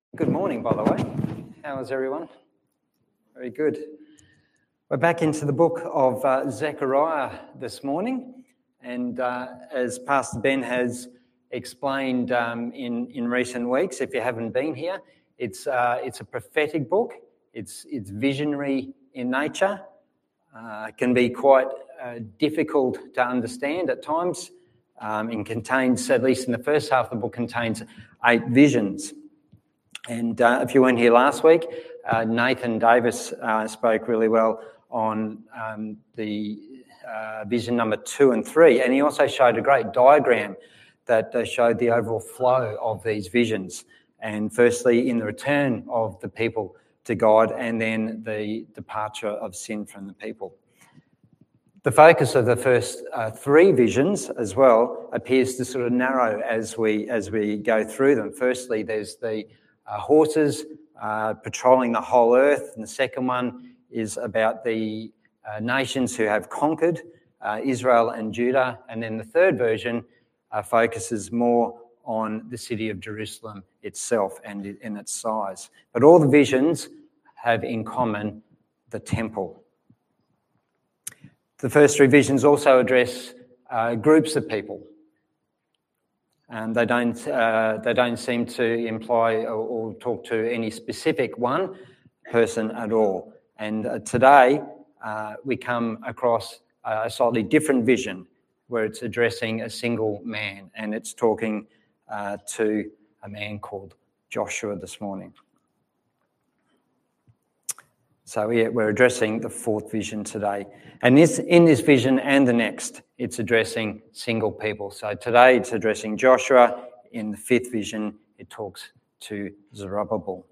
Good morning, by the way. How is everyone? Very good. We're back into the book of Zechariah this morning, and as Pastor Ben has explained in recent weeks, if you haven't been here, it's a prophetic book. It's visionary in nature. It can be quite difficult to understand at times. It contains, at least in the first half of the book, contains 8 visions. And if you weren't here last week, Nathan Davis spoke really well on the vision number 2 and 3, and he also showed a great diagram that showed the overall flow of these visions. And firstly, in the return of the people to God, and then the departure of sin from the people. The focus of the first 3 visions as well appears to sort of narrow as we go through them. Firstly, there's the horses patrolling the whole earth, and the second one is about the nations who have conquered Israel and Judah, and then the third version focuses more on the city of Jerusalem itself and in its size. But all the visions have in common the temple. The first 3 visions also address groups of people. And they don't seem to imply or talk to any specific one person at all. And today we come across a slightly different vision where it's addressing a single man, and it's talking to a man called Joshua this morning. So we're addressing the 4th vision today. And in this vision and the next, it's addressing single people. So today it's addressing Joshua. In the 5th vision, it talks to Zerubbabel.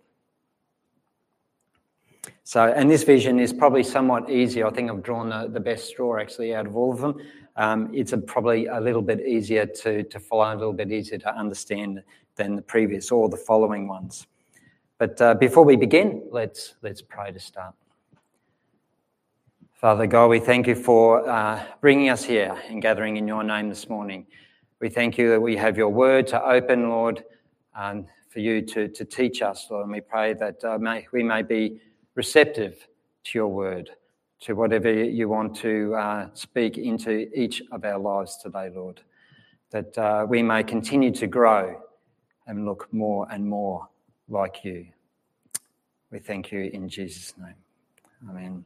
So, and this vision is probably somewhat easier. I think I've drawn the best straw actually out of all of them. It's probably a little bit easier to follow, a little bit easier to understand than the previous or the following ones. But before we begin, let's pray to start. Father God, we thank you for bringing us here and gathering in your name this morning. We thank you that we have your word to open, Lord, for you to teach us, Lord. And we pray that we may be receptive to your word, to whatever you want to speak into each of our lives today, Lord. That we may continue to grow and look more and more like you. We thank you in Jesus' name. Amen.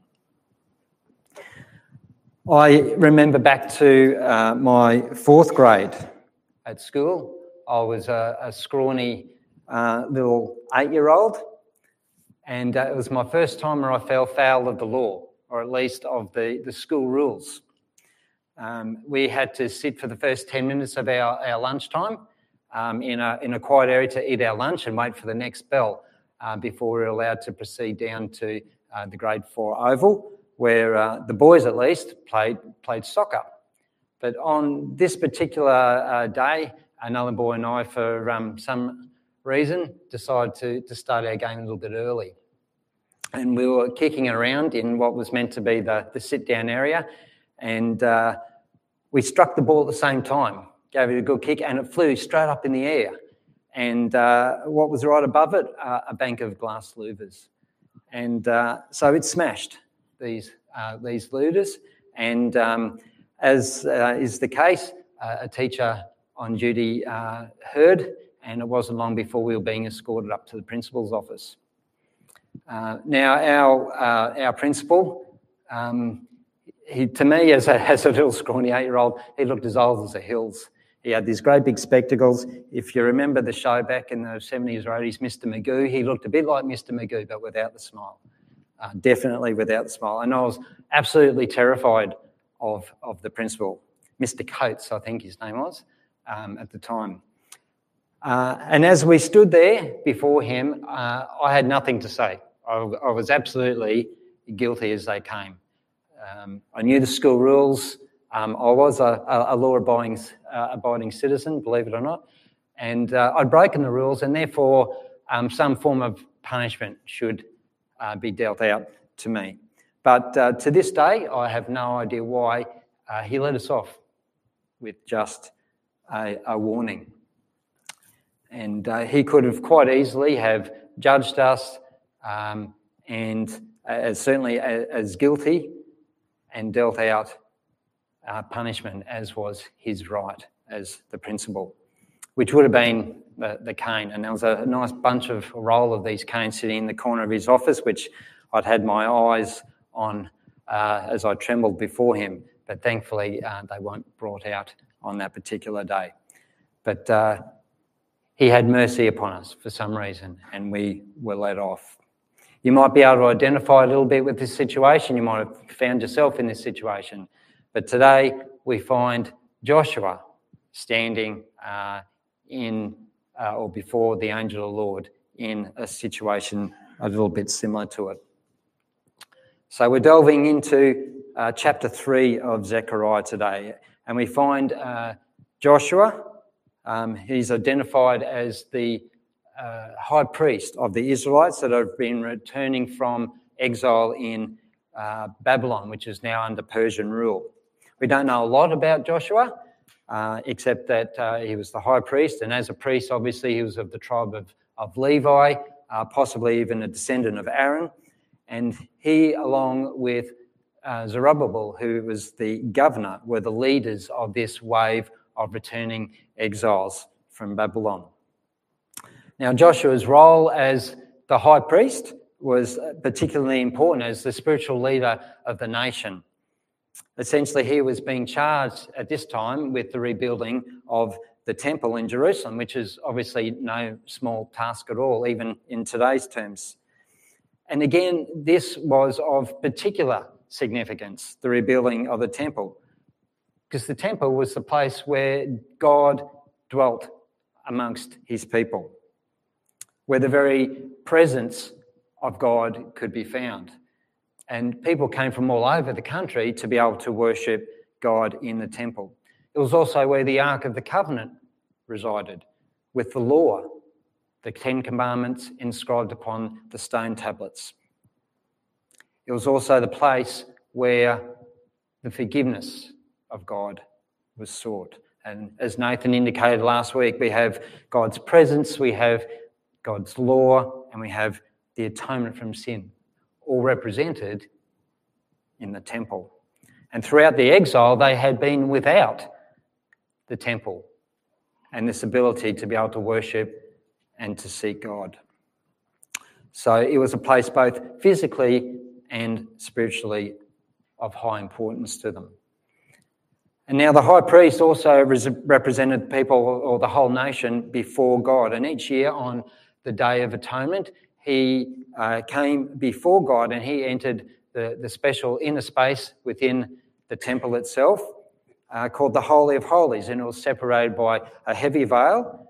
I remember back to my 4th grade at school. I was a scrawny little 8-year-old, and it was my first time where I fell foul of the law, or at least of the school rules. We had to sit for the first 10 minutes of our lunchtime in a quiet area to eat our lunch and wait for the next bell before we were allowed to proceed down to the grade 4 oval, where the boys at least played soccer. But on this particular day, another boy and I, for some reason, decided to start our game a little bit early. And we were kicking around in what was meant to be the sit-down area, and we struck the ball at the same time, gave it a good kick, and it flew straight up in the air. And what was right above it? A bank of glass louvers. And so it smashed these louvers. And as is the case, a teacher on duty heard, and it wasn't long before we were being escorted up to the principal's office. Now, our principal, he, to me, as a little scrawny 8-year-old, he looked as old as the hills. He had these great big spectacles. If you remember the show back in the 70s or 80s, Mr. Magoo, he looked a bit like Mr. Magoo, but without the smile. Definitely without the smile. And I was absolutely terrified of the principal, Mr. Coates, I think his name was, at the time. And as we stood there before him, I had nothing to say. I was absolutely guilty as they came. I knew the school rules. I was a law-abiding citizen, believe it or not, and I'd broken the rules, and therefore some form of punishment should be dealt out to me. But to this day, I have no idea why he let us off with just a warning. And he could have quite easily have judged us, and certainly as guilty, and dealt out punishment as was his right as the principal, which would have been the cane. And there was a nice roll of these canes sitting in the corner of his office, which I'd had my eyes on as I trembled before him, but thankfully they weren't brought out on that particular day. But he had mercy upon us for some reason, and we were let off. You might be able to identify a little bit with this situation. You might have found yourself in this situation. But today we find Joshua standing before the angel of the Lord in a situation a little bit similar to it. So we're delving into chapter 3 of Zechariah today, and we find Joshua. He's identified as the high priest of the Israelites that have been returning from exile in Babylon, which is now under Persian rule. We don't know a lot about Joshua, except that he was the high priest, and as a priest, obviously, he was of the tribe of Levi, possibly even a descendant of Aaron. And he, along with Zerubbabel, who was the governor, were the leaders of this wave of returning exiles from Babylon. Now, Joshua's role as the high priest was particularly important as the spiritual leader of the nation. Essentially, he was being charged at this time with the rebuilding of the temple in Jerusalem, which is obviously no small task at all, even in today's terms. And again, this was of particular significance, the rebuilding of the temple, because the temple was the place where God dwelt amongst his people, where the very presence of God could be found. And people came from all over the country to be able to worship God in the temple. It was also where the Ark of the Covenant resided, with the law, the 10 Commandments inscribed upon the stone tablets. It was also the place where the forgiveness of God was sought. And as Nathan indicated last week, we have God's presence, we have God's law, and we have the atonement from sin, all represented in the temple. And throughout the exile, they had been without the temple and this ability to be able to worship and to seek God. So it was a place both physically and spiritually of high importance to them. And now the high priest also represented people or the whole nation before God. And each year on the Day of Atonement, he came before God and he entered the special inner space within the temple itself called the Holy of Holies, and it was separated by a heavy veil.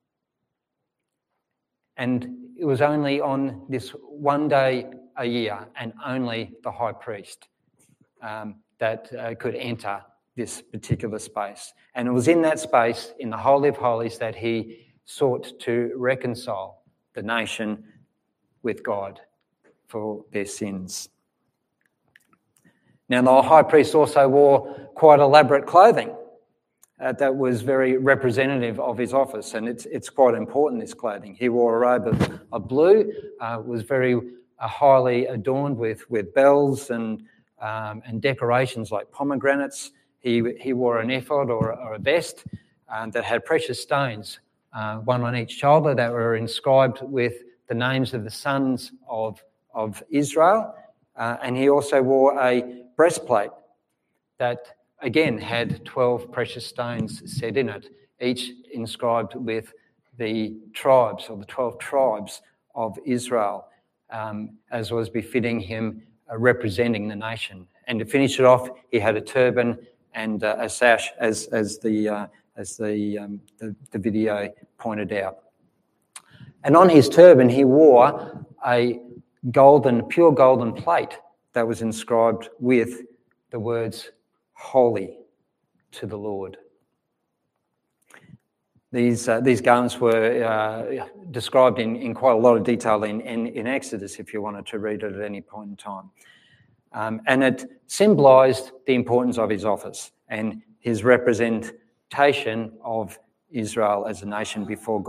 And it was only on this one day a year, and only the high priest that could enter this particular space. And it was in that space, in the Holy of Holies, that he sought to reconcile the nation with God for their sins. Now, the high priest also wore quite elaborate clothing that was very representative of his office, and it's quite important, this clothing. He wore a robe of blue, was very highly adorned with bells and decorations like pomegranates. He wore an ephod or a vest that had precious stones, one on each shoulder, that were inscribed with the names of the sons of Israel. And he also wore a breastplate that, again, had 12 precious stones set in it, each inscribed with the tribes, or the 12 tribes of Israel, as was befitting him representing the nation. And to finish it off, he had a turban and a sash, as the video pointed out. And on his turban, he wore a pure golden plate that was inscribed with the words "Holy to the Lord." These garments were described in quite a lot of detail in Exodus, if you wanted to read it at any point in time. And it symbolised the importance of his office and his representation of Israel as a nation before God.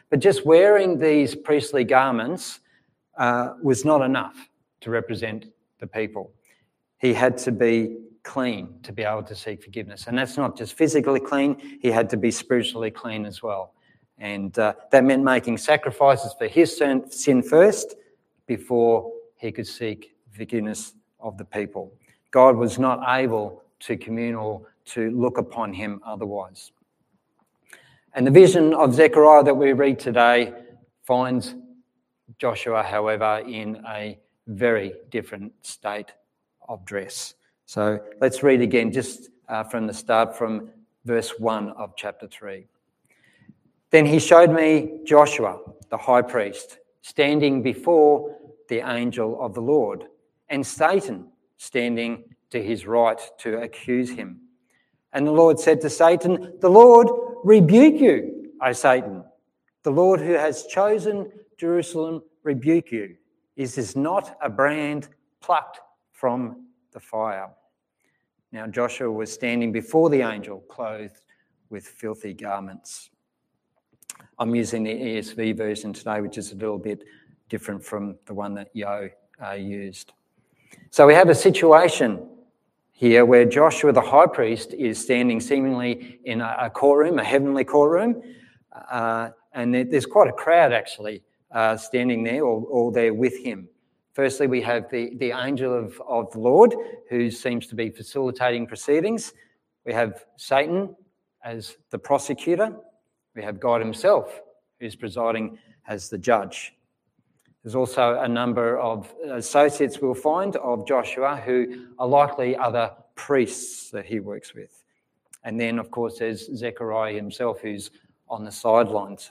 But just wearing these priestly garments was not enough to represent the people. He had to be clean to be able to seek forgiveness. And that's not just physically clean, he had to be spiritually clean as well. And that meant making sacrifices for his sin first before he could seek forgiveness of the people. God was not able to commune or to look upon him otherwise. And the vision of Zechariah that we read today finds Joshua, however, in a very different state of dress. So let's read again just from the start, from verse 1 of chapter 3. Then he showed me Joshua, the high priest, standing before the angel of the Lord, and Satan standing to his right to accuse him. And the Lord said to Satan, "The Lord rebuke you, O Satan. The Lord who has chosen Jerusalem rebuke you. Is this not a brand plucked from the fire?" Now Joshua was standing before the angel, clothed with filthy garments. I'm using the ESV version today, which is a little bit different from the one that Yo used. So we have a situation here where Joshua, the high priest, is standing seemingly in a courtroom, a heavenly courtroom, and there's quite a crowd actually standing there or there with him. Firstly, we have the angel of the Lord, who seems to be facilitating proceedings. We have Satan as the prosecutor. We have God himself, who's presiding as the judge. There's also a number of associates we'll find of Joshua who are likely other priests that he works with. And then, of course, there's Zechariah himself, who's on the sidelines.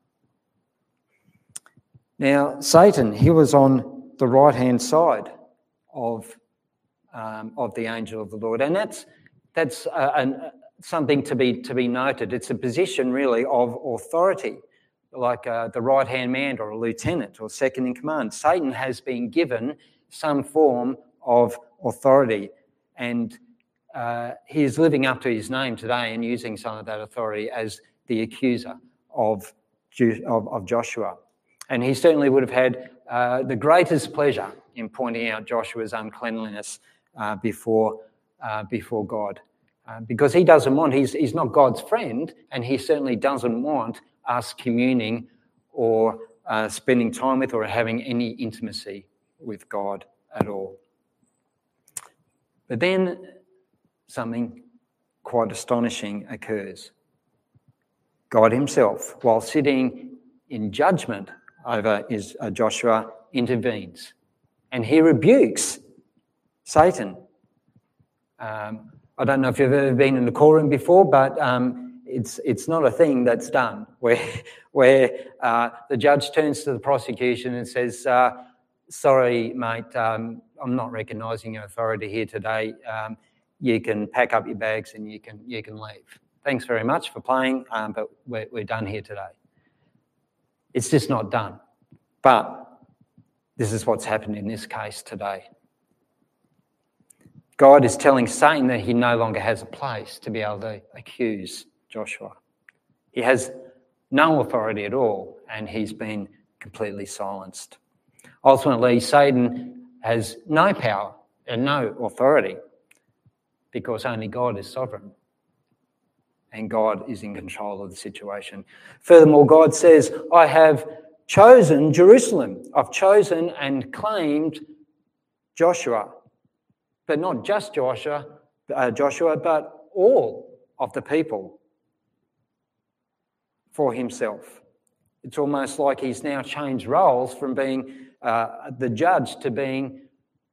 Now, Satan, he was on the right-hand side of the angel of the Lord, and that's something to be noted. It's a position really of authority, like the right-hand man or a lieutenant or second in command. Satan has been given some form of authority, and he is living up to his name today and using some of that authority as the accuser of Joshua. And he certainly would have had the greatest pleasure in pointing out Joshua's uncleanliness before God. Because he doesn't want, he's not God's friend, and he certainly doesn't want us communing or spending time with or having any intimacy with God at all. But then something quite astonishing occurs. God himself, while sitting in judgment over Joshua, intervenes, and he rebukes Satan. I don't know if you've ever been in a courtroom before, but it's not a thing that's done where the judge turns to the prosecution and says, "Sorry, mate, I'm not recognising your authority here today. You can pack up your bags and you can leave. Thanks very much for playing, but we're done here today." It's just not done. But this is what's happened in this case today. God is telling Satan that he no longer has a place to be able to accuse Joshua. He has no authority at all, and he's been completely silenced. Ultimately, Satan has no power and no authority because only God is sovereign, and God is in control of the situation. Furthermore, God says, "I have chosen Jerusalem. I've chosen and claimed Joshua." But not just Joshua, but all of the people for himself. It's almost like he's now changed roles from being the judge to being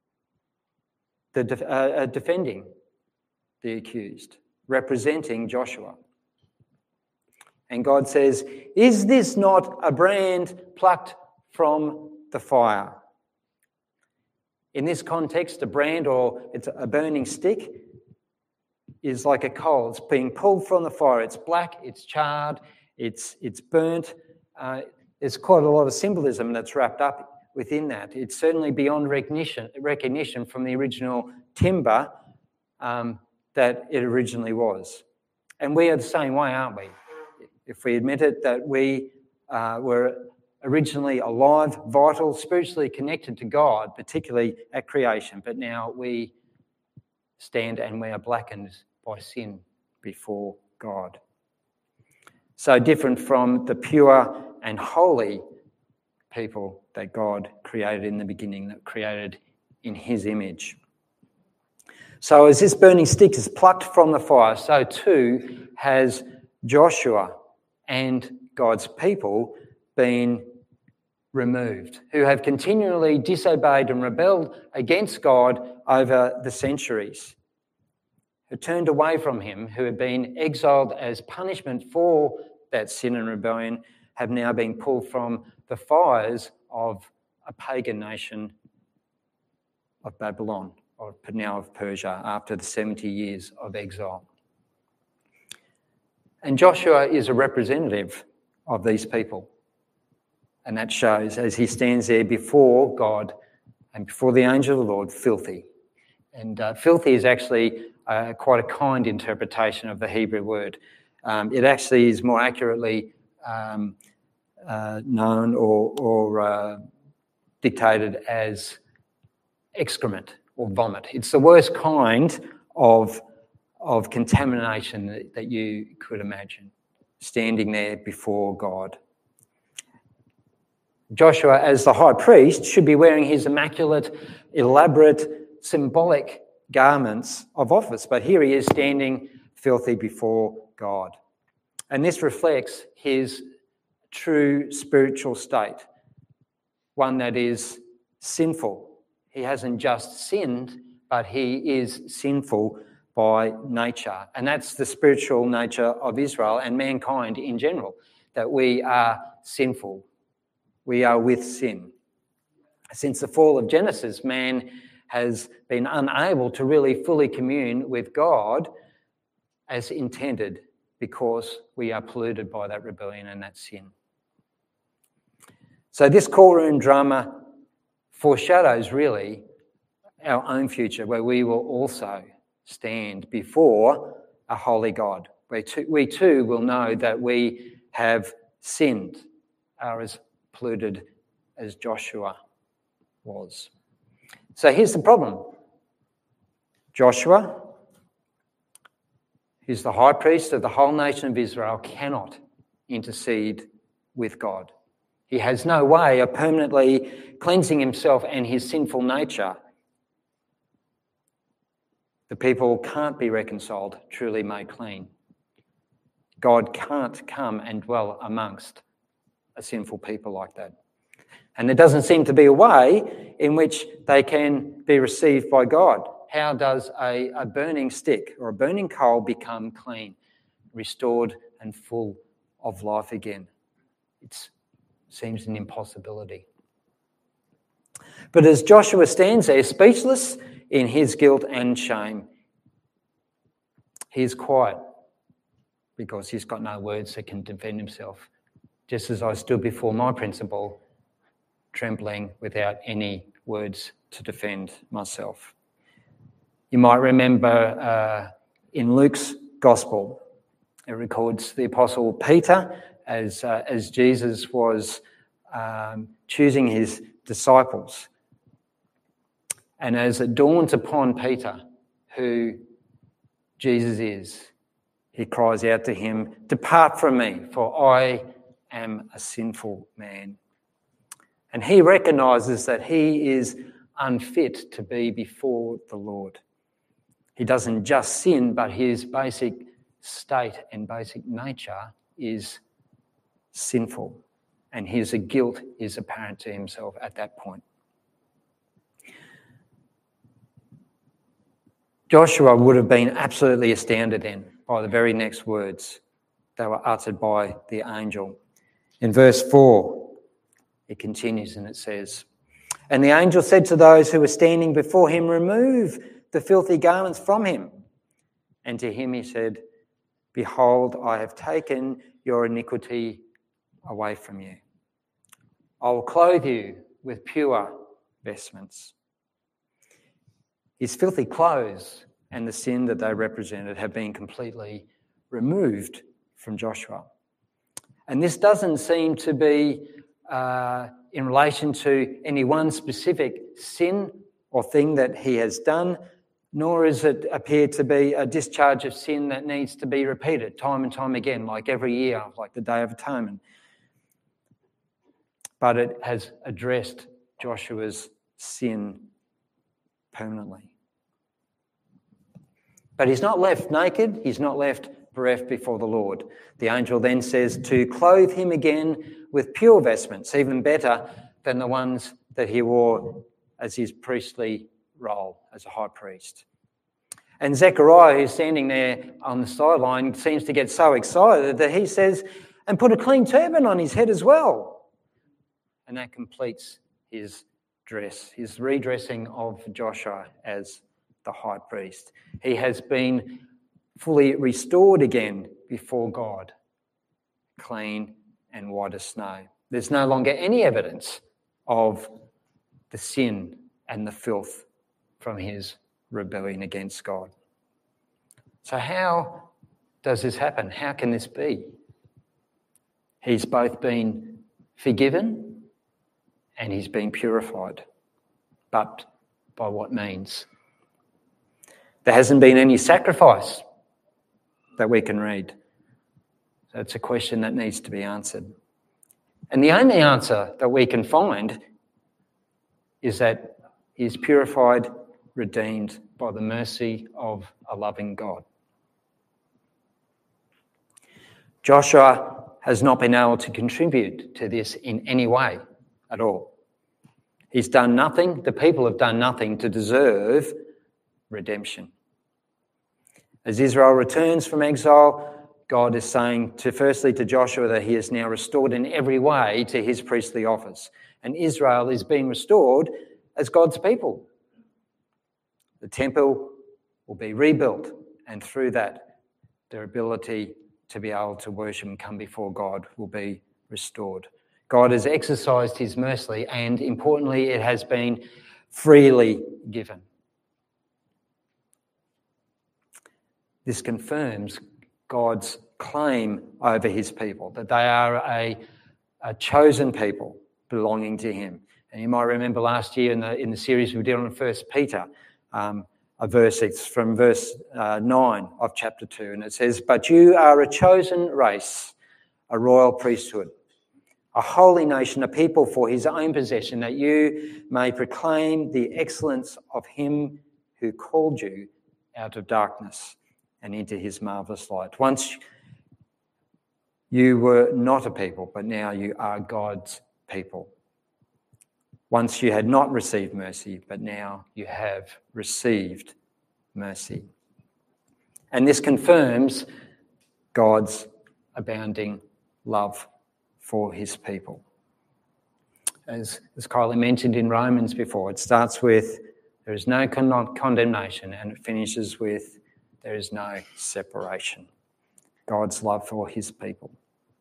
defending the accused, representing Joshua. And God says, "Is this not a brand plucked from the fire?" In this context, a brand, or it's a burning stick, is like a coal. It's being pulled from the fire. It's black, it's charred, it's burnt. There's quite a lot of symbolism that's wrapped up within that. It's certainly beyond recognition from the original timber that it originally was. And we are the same way, aren't we? If we admit it, that we were originally alive, vital, spiritually connected to God, particularly at creation, but now we stand and we are blackened by sin before God. So different from the pure and holy people that God created in the beginning, that created in his image. So as this burning stick is plucked from the fire, so too has Joshua and God's people been removed, who have continually disobeyed and rebelled against God over the centuries, who turned away from him, who have been exiled as punishment for that sin and rebellion, have now been pulled from the fires of a pagan nation of Babylon, or now of Persia, after the 70 years of exile. And Joshua is a representative of these people. And that shows as he stands there before God and before the angel of the Lord, filthy. And filthy is actually quite a kind interpretation of the Hebrew word. It actually is more accurately known or dictated as excrement or vomit. It's the worst kind of contamination that you could imagine, standing there before God. Joshua, as the high priest, should be wearing his immaculate, elaborate, symbolic garments of office, but here he is standing filthy before God. And this reflects his true spiritual state, one that is sinful. He hasn't just sinned, but he is sinful by nature. And that's the spiritual nature of Israel and mankind in general, that we are sinful. We are with sin. Since the fall of Genesis, man has been unable to really fully commune with God as intended because we are polluted by that rebellion and that sin. So this courtroom drama foreshadows really our own future, where we will also stand before a holy God. We too will know that we have sinned, are as polluted as Joshua was. So here's the problem. Joshua, who's the high priest of the whole nation of Israel, cannot intercede with God. He has no way of permanently cleansing himself and his sinful nature. The people can't be reconciled, truly made clean. God can't come and dwell amongst a sinful people like that. And there doesn't seem to be a way in which they can be received by God. How does a burning stick or a burning coal become clean, restored and full of life again? It seems an impossibility. But as Joshua stands there, speechless in his guilt and shame, he is quiet because he's got no words that can defend himself. Just as I stood before my principal, trembling without any words to defend myself. You might remember in Luke's Gospel, it records the Apostle Peter as Jesus was choosing his disciples. And as it dawns upon Peter who Jesus is, he cries out to him, "Depart from me, for I am a sinful man." And he recognises that he is unfit to be before the Lord. He doesn't just sin, but his basic state and basic nature is sinful. And his guilt is apparent to himself at that point. Joshua would have been absolutely astounded then by the very next words that were uttered by the angel. In verse 4, it continues and it says, "And the angel said to those who were standing before him, 'Remove the filthy garments from him.' And to him he said, 'Behold, I have taken your iniquity away from you. I will clothe you with pure vestments.'" His filthy clothes and the sin that they represented have been completely removed from Joshua. And this doesn't seem to be in relation to any one specific sin or thing that he has done, nor does it appear to be a discharge of sin that needs to be repeated time and time again, like every year, like the Day of Atonement. But it has addressed Joshua's sin permanently. But he's not left naked, he's not left bereft before the Lord. The angel then says to clothe him again with pure vestments, even better than the ones that he wore as his priestly role as a high priest. And Zechariah, who's standing there on the sideline, seems to get so excited that he says, and put a clean turban on his head as well. And that completes his dress, his redressing of Joshua as the high priest. He has been fully restored again before God, clean and white as snow. There's no longer any evidence of the sin and the filth from his rebellion against God. So how does this happen? How can this be? He's both been forgiven and he's been purified. But by what means? There hasn't been any sacrifice that we can read. So it's a question that needs to be answered. And the only answer that we can find is that he is purified, redeemed by the mercy of a loving God. Joshua has not been able to contribute to this in any way at all. He's done nothing, the people have done nothing to deserve redemption. As Israel returns from exile, God is saying firstly to Joshua that he is now restored in every way to his priestly office. And Israel is being restored as God's people. The temple will be rebuilt, and through that, their ability to be able to worship and come before God will be restored. God has exercised his mercy, and importantly, it has been freely given. This confirms God's claim over his people, that they are a chosen people belonging to him. And you might remember last year in the series we did on 1 Peter, a verse, it's from verse 9 of chapter 2, and it says, "But you are a chosen race, a royal priesthood, a holy nation, a people for his own possession, that you may proclaim the excellence of him who called you out of darkness and into his marvellous light." Once you were not a people, but now you are God's people. Once you had not received mercy, but now you have received mercy. And this confirms God's abounding love for his people. As Kylie mentioned in Romans before, it starts with there is no condemnation, and it finishes with there is no separation. God's love for his people.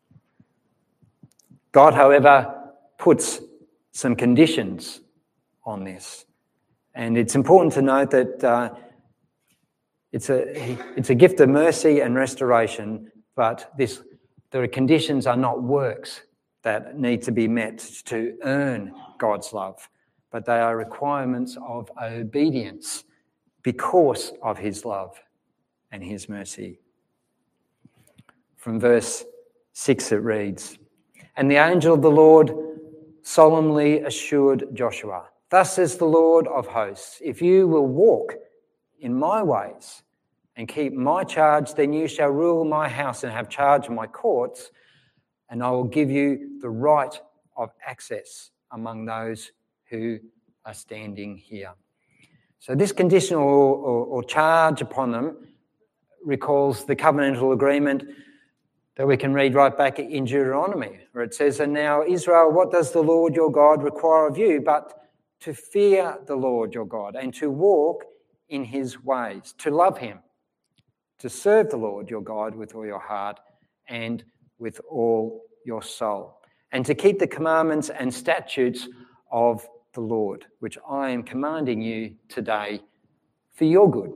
God, however, puts some conditions on this. And it's important to note that it's a gift of mercy and restoration, but the conditions are not works that need to be met to earn God's love, but they are requirements of obedience because of his love and his mercy. From verse 6 it reads, "And the angel of the Lord solemnly assured Joshua, 'Thus says the Lord of hosts, if you will walk in my ways and keep my charge, then you shall rule my house and have charge of my courts, and I will give you the right of access among those who are standing here.'" So this conditional or charge upon them recalls the covenantal agreement that we can read right back in Deuteronomy, where it says, "And now, Israel, what does the Lord your God require of you but to fear the Lord your God and to walk in his ways, to love him, to serve the Lord your God with all your heart and with all your soul, and to keep the commandments and statutes of the Lord, which I am commanding you today for your good."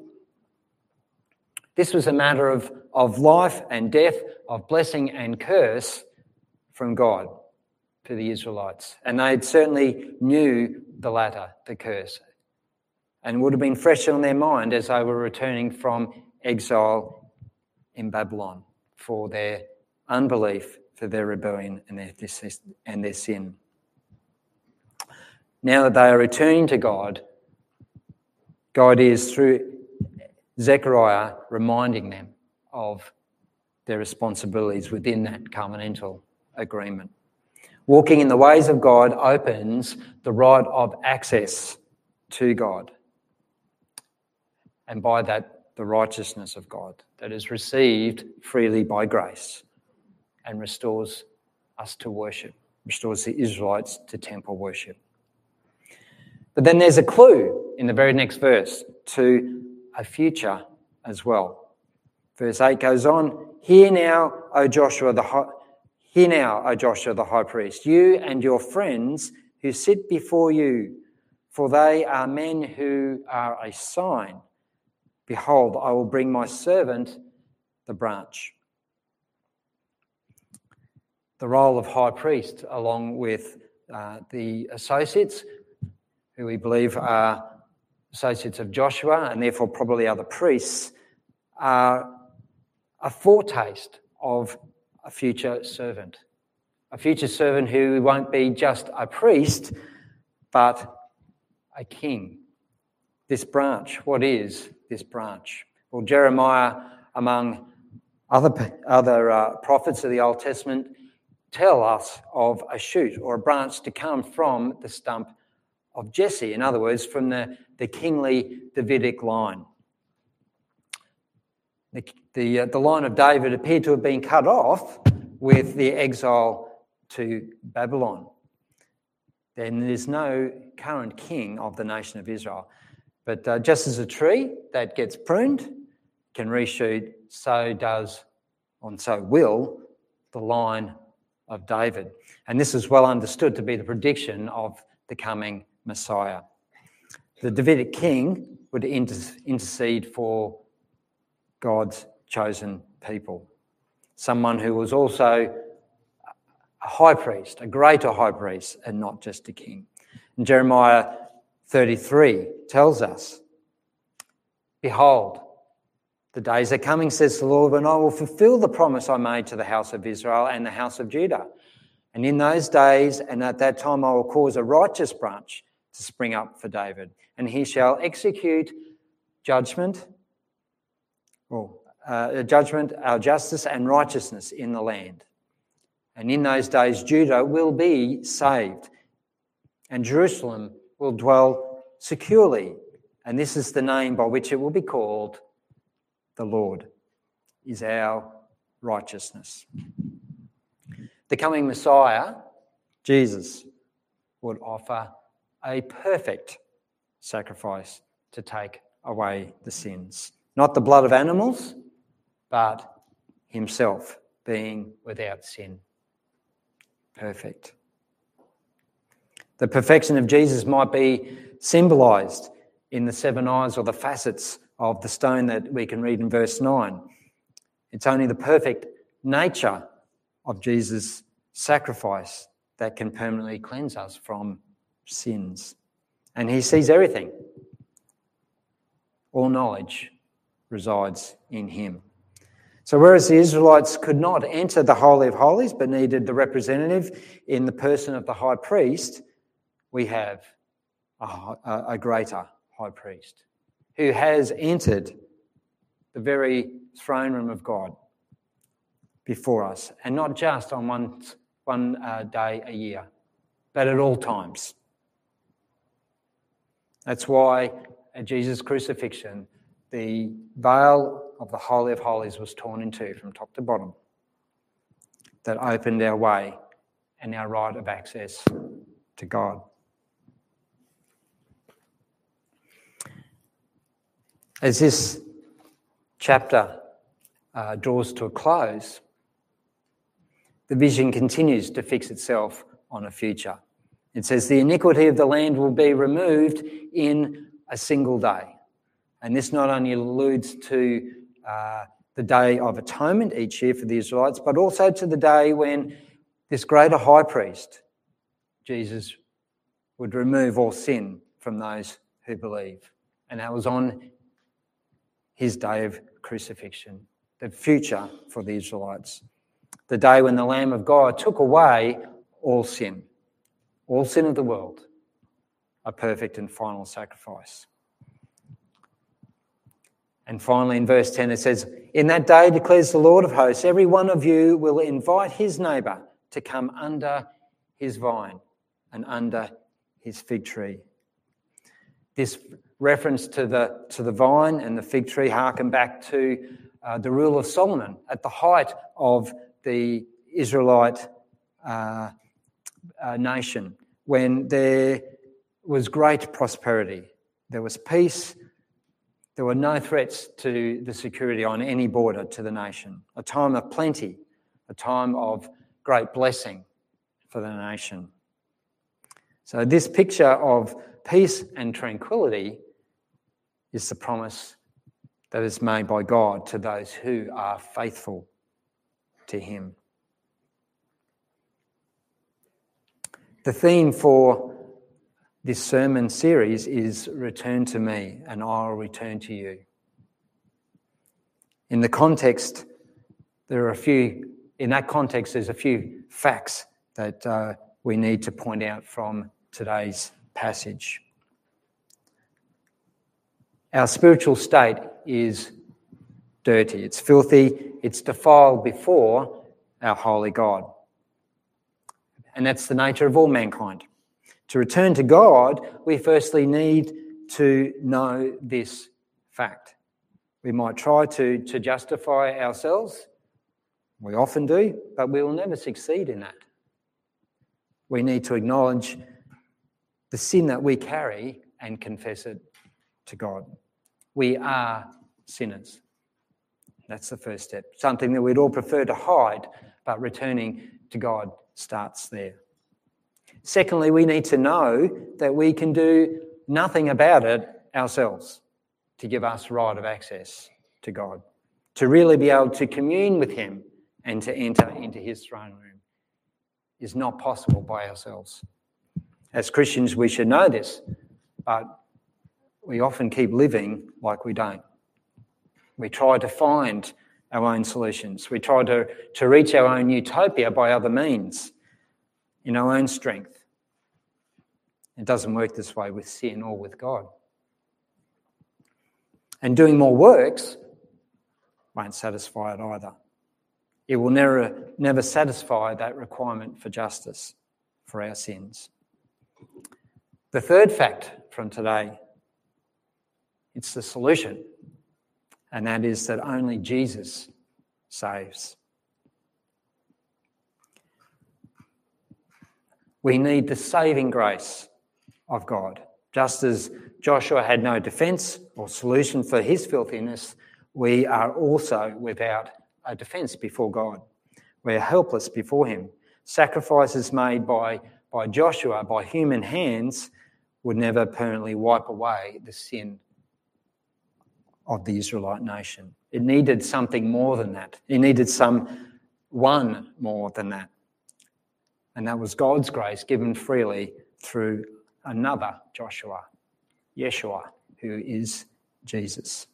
This was a matter of life and death, of blessing and curse from God for the Israelites. And they certainly knew the latter, the curse, and would have been fresh on their mind as they were returning from exile in Babylon for their unbelief, for their rebellion and their sin. Now that they are returning to God, God is, through Zechariah, reminding them of their responsibilities within that covenantal agreement. Walking in the ways of God opens the right of access to God, and by that, the righteousness of God that is received freely by grace and restores us to worship, restores the Israelites to temple worship. But then there's a clue in the very next verse to a future as well. Verse 8 goes on, Hear now, O Joshua the high priest, you and your friends who sit before you, for they are men who are a sign. Behold, I will bring my servant, the branch. The role of high priest, along with the associates, who we believe are associates of Joshua and therefore probably other priests, are a foretaste of a future servant who won't be just a priest, but a king. This branch, what is this branch? Well, Jeremiah, among other prophets of the Old Testament, tell us of a shoot or a branch to come from the stump of Jesse. In other words, from the kingly Davidic line. The line of David appeared to have been cut off with the exile to Babylon. Then there's no current king of the nation of Israel. But just as a tree that gets pruned can reshoot, so will the line of David. And this is well understood to be the prediction of the coming Messiah. The Davidic king would intercede for God's chosen people. Someone who was also a high priest, a greater high priest, and not just a king. And Jeremiah 33 tells us, Behold, the days are coming, says the Lord, when I will fulfill the promise I made to the house of Israel and the house of Judah. And in those days and at that time I will cause a righteous branch to spring up for David, and he shall execute judgment, our justice and righteousness in the land. And in those days Judah will be saved, and Jerusalem will dwell securely. And this is the name by which it will be called: the Lord is our righteousness. The coming Messiah, Jesus, would offer a perfect sacrifice to take away the sins. Not the blood of animals, but himself being without sin. Perfect. The perfection of Jesus might be symbolised in the 7 eyes or the facets of the stone that we can read in verse 9. It's only the perfect nature of Jesus' sacrifice that can permanently cleanse us from sins. And he sees everything. All knowledge resides in him. So whereas the Israelites could not enter the Holy of Holies but needed the representative in the person of the high priest, we have a greater high priest who has entered the very throne room of God before us, and not just on one day a year, but at all times. That's why at Jesus' crucifixion, the veil of the Holy of Holies was torn in two from top to bottom. That opened our way and our right of access to God. As this chapter draws to a close, the vision continues to fix itself on a future. It says, the iniquity of the land will be removed in a single day. And this not only alludes to the Day of Atonement each year for the Israelites, but also to the day when this greater high priest, Jesus, would remove all sin from those who believe. And that was on his day of crucifixion, the future for the Israelites. The day when the Lamb of God took away all sin of the world, a perfect and final sacrifice. And finally, in verse 10, it says, "In that day, declares the Lord of hosts, every one of you will invite his neighbour to come under his vine and under his fig tree." This reference to the vine and the fig tree harken back to the rule of Solomon at the height of the Israelite nation, when there was great prosperity. There was peace. There were no threats to the security on any border to the nation. A time of plenty, a time of great blessing for the nation. So this picture of peace and tranquility is the promise that is made by God to those who are faithful to him. The theme for this sermon series is "Return to me and I'll return to you." In that context, there's a few facts that we need to point out from today's passage. Our spiritual state is dirty, it's filthy, it's defiled before our holy God. And that's the nature of all mankind. To return to God, we firstly need to know this fact. We might try to justify ourselves. We often do, but we will never succeed in that. We need to acknowledge the sin that we carry and confess it to God. We are sinners. That's the first step. Something that we'd all prefer to hide, but returning to God starts there. Secondly, we need to know that we can do nothing about it ourselves to give us right of access to God. To really be able to commune with him and to enter into his throne room is not possible by ourselves. As Christians, we should know this, but we often keep living like we don't. We try to find our own solutions. We try to reach our own utopia by other means, in our own strength. It doesn't work this way with sin or with God. And doing more works won't satisfy it either. It will never satisfy that requirement for justice for our sins. The third fact from today, it's the solution, and that is that only Jesus saves. We need the saving grace of God. Just as Joshua had no defence or solution for his filthiness, we are also without a defence before God. We're helpless before him. Sacrifices made by Joshua, by human hands, would never permanently wipe away the sin of the Israelite nation. It needed something more than that. It needed someone more than that. And that was God's grace given freely through another Joshua, Yeshua, who is Jesus.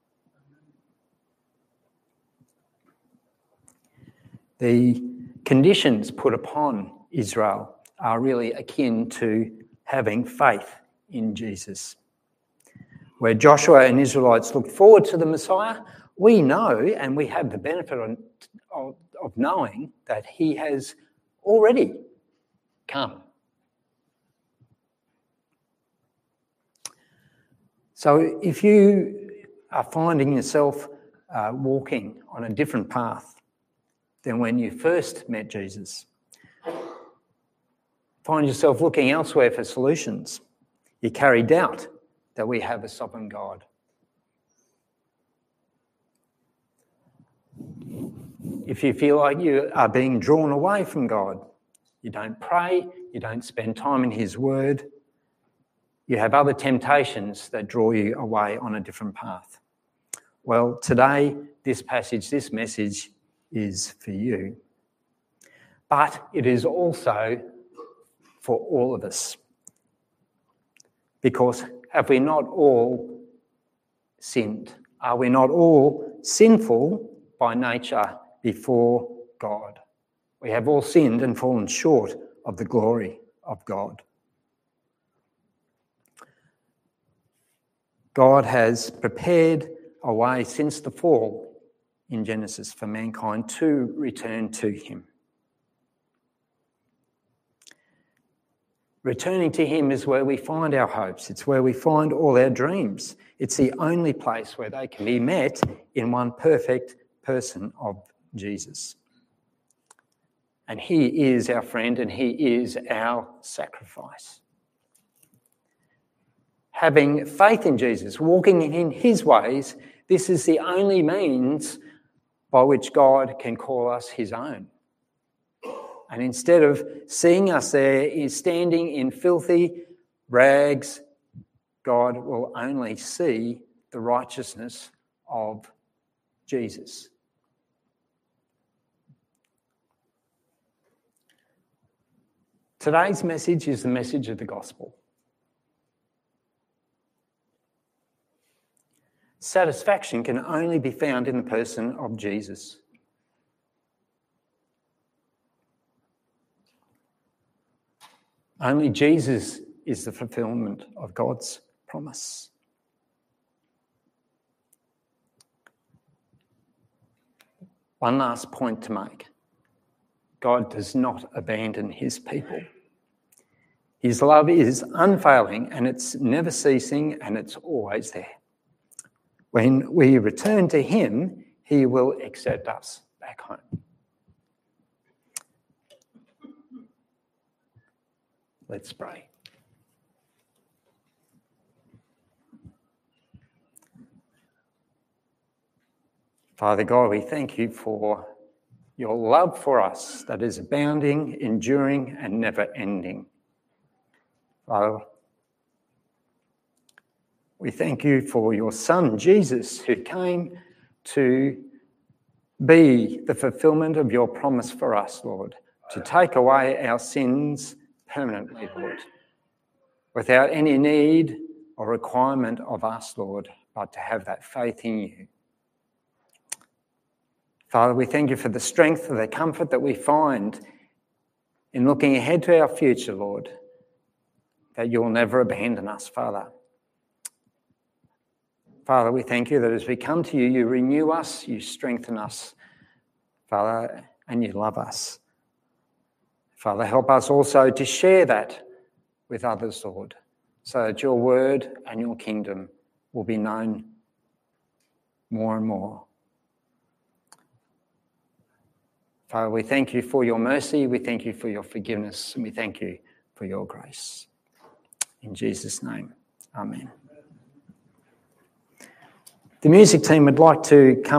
The conditions put upon Israel are really akin to having faith in Jesus. Where Joshua and Israelites looked forward to the Messiah, we know and we have the benefit of knowing that he has already come. So if you are finding yourself walking on a different path than when you first met Jesus, find yourself looking elsewhere for solutions, you carry doubt that we have a sovereign God. If you feel like you are being drawn away from God, you don't pray, you don't spend time in his word, you have other temptations that draw you away on a different path. Well, today, this passage, this message is for you. but it is also for all of us. Because have we not all sinned? Are we not all sinful by nature before God? We have all sinned and fallen short of the glory of God. God has prepared a way since the fall in Genesis for mankind to return to him. Returning to him is where we find our hopes. It's where we find all our dreams. It's the only place where they can be met in one perfect person of Jesus. And he is our friend and he is our sacrifice. Having faith in Jesus, walking in his ways, this is the only means by which God can call us his own. And instead of seeing us there standing in filthy rags, God will only see the righteousness of Jesus. Today's message is the message of the gospel. Satisfaction can only be found in the person of Jesus. Only Jesus is the fulfillment of God's promise. One last point to make. God does not abandon his people. His love is unfailing and it's never ceasing and it's always there. When we return to him, he will accept us back home. Let's pray. Father God, we thank you for your love for us that is abounding, enduring, and never ending. Father, we thank you for your Son, Jesus, who came to be the fulfillment of your promise for us, Lord, to take away our sins permanently, Lord, without any need or requirement of us, Lord, but to have that faith in you. Father, we thank you for the strength and the comfort that we find in looking ahead to our future, Lord, that you will never abandon us, Father. Father, we thank you that as we come to you, you renew us, you strengthen us, Father, and you love us. Father, help us also to share that with others, Lord, so that your word and your kingdom will be known more and more. Father, we thank you for your mercy, we thank you for your forgiveness, and we thank you for your grace. In Jesus' name, amen. The music team would like to come